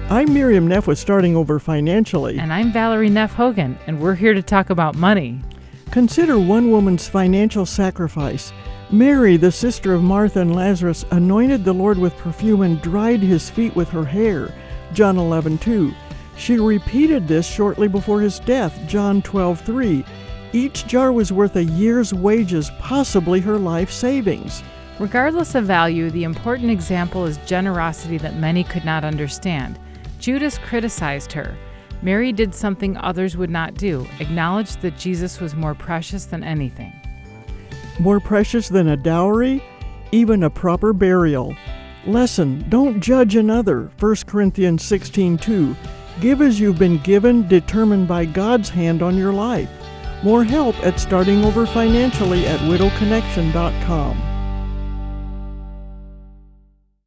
I'm Miriam Neff with Starting Over Financially. And I'm Valerie Neff Hogan, and we're here to talk about money. Consider one woman's financial sacrifice. Mary, the sister of Martha and Lazarus, anointed the Lord with perfume and dried his feet with her hair, John 11:2. She repeated this shortly before his death, John 12:3. Each jar was worth a year's wages, possibly her life savings. Regardless of value, the important example is generosity that many could not understand. Judas criticized her. Mary did something others would not do, acknowledged that Jesus was more precious than anything. More precious than a dowry, even a proper burial. Lesson: don't judge another, 1 Corinthians 16:2. Give as you've been given, determined by God's hand on your life. More help at Starting Over Financially at widowconnection.com.